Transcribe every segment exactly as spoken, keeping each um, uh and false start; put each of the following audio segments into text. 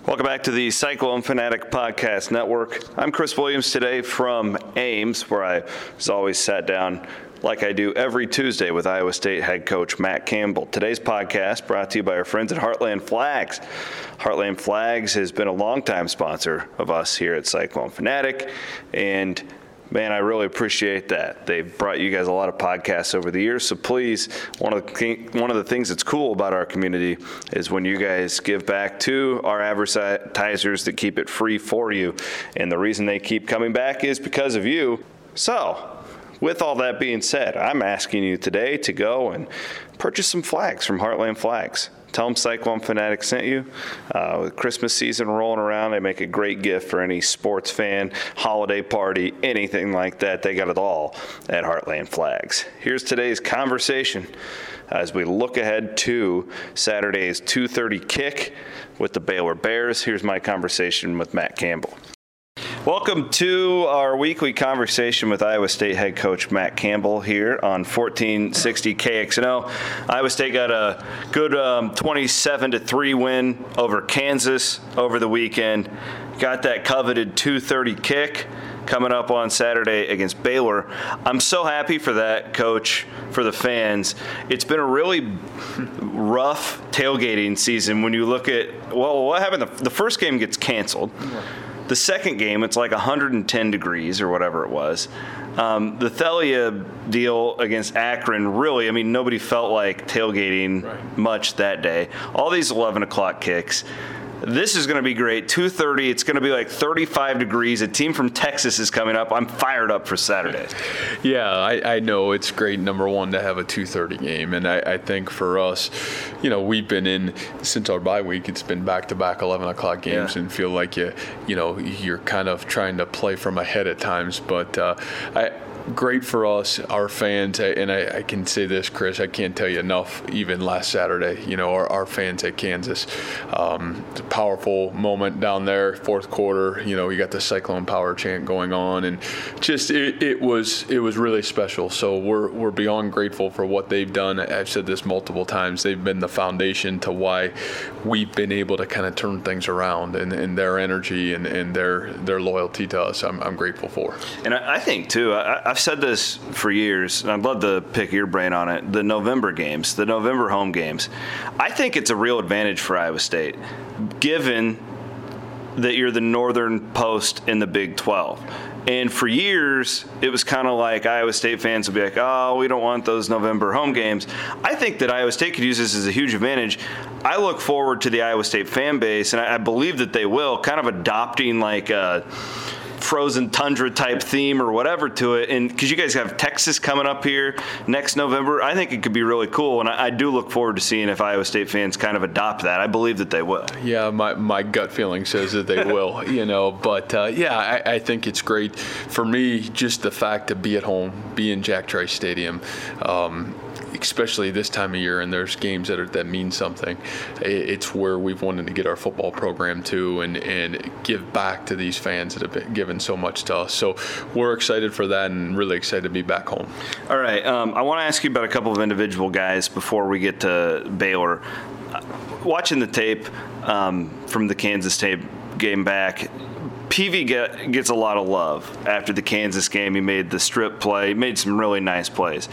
Welcome back to the Cyclone Fanatic Podcast Network. I'm Chris Williams today from Ames, where I, as always, sat down like I do every Tuesday with Iowa State head coach Matt Campbell. Today's podcast brought to you by our friends at Heartland Flags. Heartland Flags has been a longtime sponsor of us here at Cyclone Fanatic, and man, I really appreciate that. They've brought you guys a lot of podcasts over the years, so please, one of the, one of the things that's cool about our community is when you guys give back to our advertisers that keep it free for you, and the reason they keep coming back is because of you. So, with all that being said, I'm asking you today to go and purchase some flags from Heartland Flags. Tell them Cyclone Fanatic sent you. Uh, with Christmas season rolling around, they make a great gift for any sports fan, holiday party, anything like that. They got it all at Heartland Flags. Here's today's conversation as we look ahead to Saturday's two thirty kick with the Baylor Bears. Here's my conversation with Matt Campbell. Welcome to our weekly conversation with Iowa State head coach Matt Campbell here on fourteen sixty K X N O. Iowa State got a good um, twenty-seven to three win over Kansas over the weekend. Got that coveted two thirty kick coming up on Saturday against Baylor. I'm so happy for that, Coach, for the fans. It's been a really rough tailgating season when you look at, well, what happened? The, the first game gets canceled. The second game, it's like one hundred ten degrees or whatever it was. Um, the Thalia deal against Akron, really, I mean, nobody felt like tailgating right. much that day. All these eleven o'clock kicks. This is going to be great. two thirty, it's going to be like thirty-five degrees. A team from Texas is coming up. I'm fired up for Saturday. Yeah, I, I know it's great, number one, to have a two thirty game. And I, I think for us, you know, we've been in, since our bye week, it's been back-to-back eleven o'clock games yeah. and feel like, you, you know, you're kind of trying to play from ahead at times. But uh, I great for us, our fans, and I, I can say this, Chris, I can't tell you enough, even last Saturday, you know, our, our fans at Kansas. Um, it's a powerful moment down there, fourth quarter, you know, you got the Cyclone Power chant going on, and just it, it was it was really special. So we're we're beyond grateful for what they've done. I've said this multiple times. They've been the foundation to why we've been able to kind of turn things around, and, and their energy and, and their their loyalty to us, I'm, I'm grateful for. And I, I think, too, I, I've said this for years, and I'd love to pick your brain on it, the November games, the November home games. I think it's a real advantage for Iowa State, given that you're the northern post in the Big twelve. And for years, it was kind of like Iowa State fans would be like, oh, we don't want those November home games. I think that Iowa State could use this as a huge advantage. I look forward to the Iowa State fan base, and I, I believe that they will, kind of adopting like a frozen tundra type theme or whatever to it, and because you guys have Texas coming up here next November, I think it could be really cool, and I, I do look forward to seeing if Iowa State fans kind of adopt that. I believe that they will. Yeah, my, my gut feeling says that they will, you know, but uh, yeah, I, I think it's great for me, just the fact to be at home, be in Jack Trice Stadium, um, especially this time of year, and there's games that are, that mean something. It's where we've wanted to get our football program to and, and give back to these fans that have been given so much to us. So we're excited for that and really excited to be back home. All right. Um, I want to ask you about a couple of individual guys before we get to Baylor. Watching the tape um, from the Kansas tape game back, P V get, gets a lot of love after the Kansas game. He made the strip play, made some really nice plays.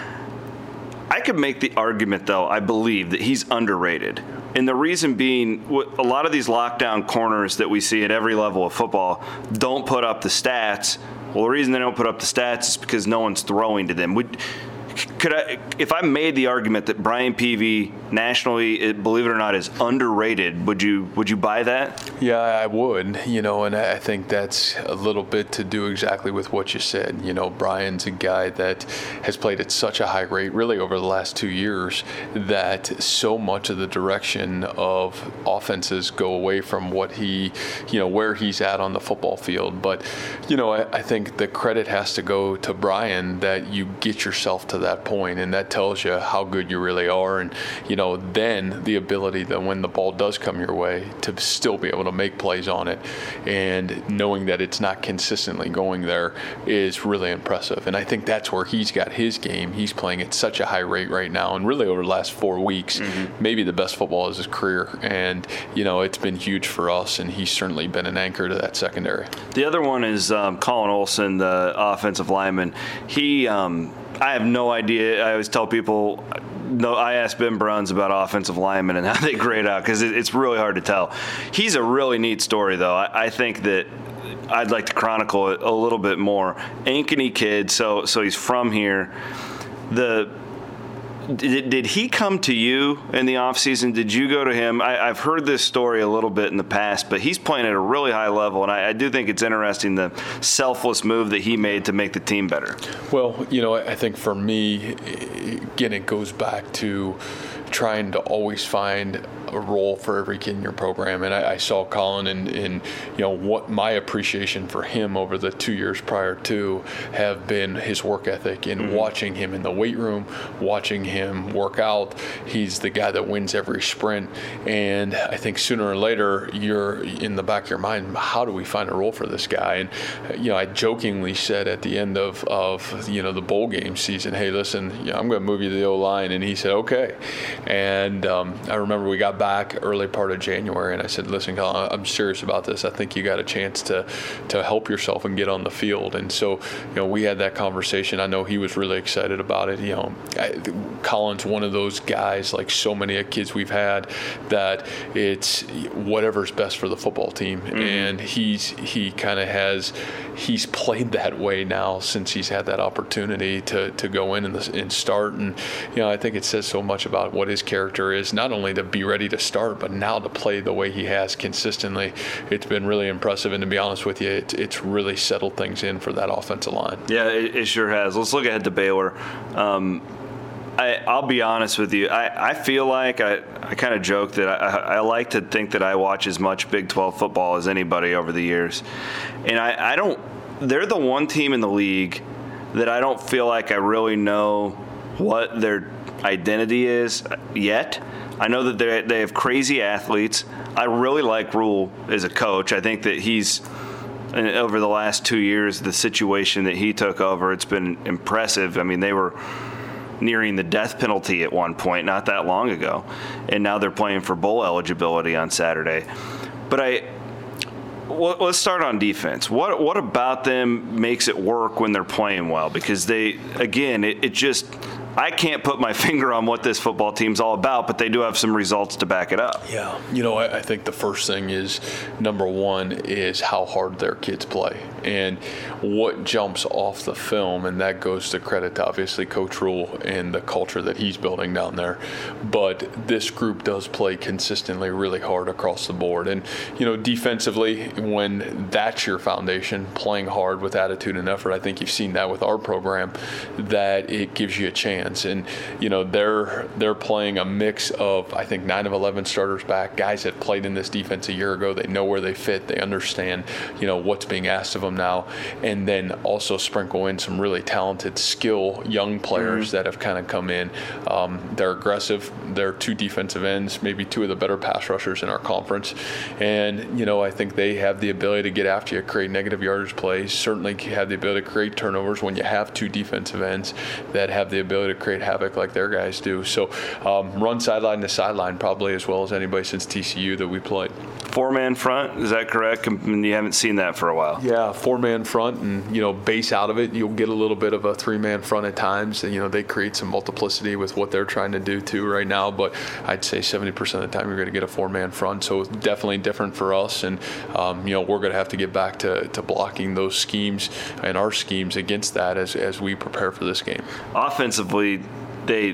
I could make the argument, though, I believe, that he's underrated. And the reason being, a lot of these lockdown corners that we see at every level of football don't put up the stats. Well, the reason they don't put up the stats is because no one's throwing to them. Would, could I, if I made the argument that Brian Peavy nationally, it, believe it or not, is underrated, would you would you buy that? Yeah, I would. You know, and I think that's a little bit to do exactly with what you said. You know, Brian's a guy that has played at such a high rate, really over the last two years, that so much of the direction of offenses go away from what he, you know, where he's at on the football field. But, you know, I, I think the credit has to go to Brian that you get yourself to that that point, and that tells you how good you really are. And, you know, then the ability that when the ball does come your way to still be able to make plays on it, and knowing that it's not consistently going there is really impressive. And I think that's where he's got his game. He's playing at such a high rate right now, and really over the last four weeks, mm-hmm. maybe the best football of his career. And, you know, it's been huge for us, and he's certainly been an anchor to that secondary. The other one is um, Colin Olson, the offensive lineman. He, um, I have no idea. I always tell people, no, I asked Ben Bruns about offensive linemen and how they grade out, because it, it's really hard to tell. He's a really neat story, though. I, I think that I'd like to chronicle it a little bit more. Ankeny kid, so so he's from here. The Did, did he come to you in the offseason? Did you go to him? I, I've heard this story a little bit in the past, but he's playing at a really high level, and I, I do think it's interesting the selfless move that he made to make the team better. Well, you know, I think for me, again, it goes back to trying to always find a role for every kid in your program. And I, I saw Colin and, and, you know, what my appreciation for him over the two years prior to have been his work ethic and mm-hmm. watching him in the weight room, watching him work out. He's the guy that wins every sprint. And I think sooner or later, you're in the back of your mind, how do we find a role for this guy? And, you know, I jokingly said at the end of, of you know, the bowl game season, hey, listen, you know, I'm going to move you to the O-line. And he said, okay. And um, I remember we got back early part of January, and I said, listen, Colin, I'm serious about this. I think you got a chance to to help yourself and get on the field. And so, you know, we had that conversation. I know he was really excited about it. You know, I, Colin's one of those guys, like so many kids we've had, that it's whatever's best for the football team. Mm-hmm. And he's he kind of has he's played that way now since he's had that opportunity to to go in and, the, and start. And, you know, I think it says so much about what his character is, not only to be ready to start, but now to play the way he has consistently. It's been really impressive, and to be honest with you, it, it's really settled things in for that offensive line. Yeah, it, it sure has. Let's look ahead to Baylor. Um, I, I'll be honest with you. I, I feel like I, I kind of joke that I, I like to think that I watch as much Big twelve football as anybody over the years. And I, I don't – they're the one team in the league that I don't feel like I really know what their identity is yet. I know that they they have crazy athletes. I really like Rule as a coach. I think that he's – over the last two years, the situation that he took over, it's been impressive. I mean, they were – nearing the death penalty at one point not that long ago, and now they're playing for bowl eligibility on Saturday. But I well, let's start on defense. What what about them makes it work when they're playing well? Because they, again, it, it just I can't put my finger on what this football team's all about, but they do have some results to back it up. Yeah. You know, I, I think the first thing is, number one, is how hard their kids play. And what jumps off the film, and that goes to credit to obviously Coach Rule and the culture that he's building down there. But this group does play consistently really hard across the board. And, you know, defensively, when that's your foundation, playing hard with attitude and effort, I think you've seen that with our program, that it gives you a chance. And, you know, they're they're playing a mix of, I think, nine of eleven starters back, guys that played in this defense a year ago. They know where they fit. They understand, you know, what's being asked of them now. And then also sprinkle in some really talented, skill, young players mm-hmm. that have kind of come in. Um, they're aggressive. They're two defensive ends, maybe two of the better pass rushers in our conference. And, you know, I think they have the ability to get after you, create negative yardage plays, certainly have the ability to create turnovers when you have two defensive ends that have the ability to create havoc like their guys do. So um, run sideline to sideline probably as well as anybody since T C U that we played. Four-man front, is that correct? I mean, you haven't seen that for a while. Yeah, four-man front, and, you know, base out of it, you'll get a little bit of a three-man front at times. And, you know, they create some multiplicity with what they're trying to do too right now, but I'd say seventy percent of the time you're going to get a four-man front. So definitely different for us, and, um, you know, we're going to have to get back to, to blocking those schemes and our schemes against that as, as we prepare for this game. Offensively, they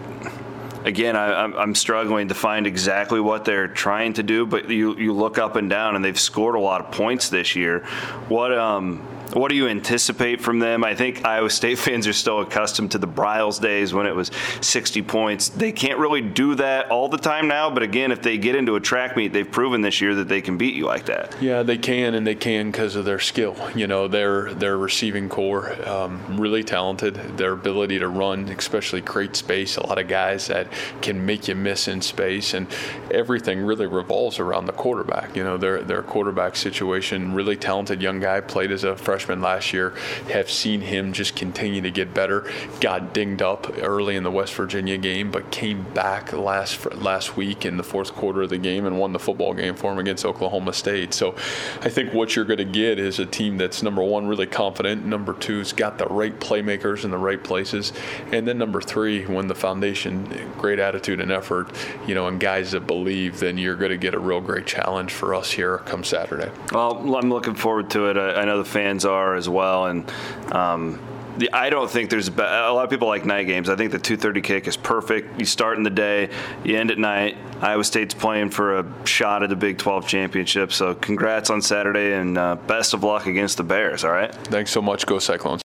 again I, I'm struggling to find exactly what they're trying to do, but you you look up and down and they've scored a lot of points this year. What um what do you anticipate from them? I think Iowa State fans are still accustomed to the Briles days when it was sixty points. They can't really do that all the time now, but again, if they get into a track meet, they've proven this year that they can beat you like that. Yeah, they can, and they can because of their skill. You know, their their receiving core, um, really talented. Their ability to run, especially create space. A lot of guys that can make you miss in space, and everything really revolves around the quarterback. You know, their their quarterback situation. Really talented young guy, played as a freshman last year. Have seen him just continue to get better. Got dinged up early in the West Virginia game, but came back last last week in the fourth quarter of the game and won the football game for him against Oklahoma State. So I think what you're going to get is a team that's, number one, really confident. Number two, has got the right playmakers in the right places. And then number three, when the foundation, great attitude and effort, you know, and guys that believe, then you're going to get a real great challenge for us here come Saturday. Well, I'm looking forward to it. I, I know the fans are as well. And um, the, I don't think there's a, be- a lot of people like night games. I think the two thirty kick is perfect. You start in the day, you end at night. Iowa State's playing for a shot at the Big twelve championship. So congrats on Saturday, and uh, best of luck against the Bears, all right? Thanks so much. Go Cyclones.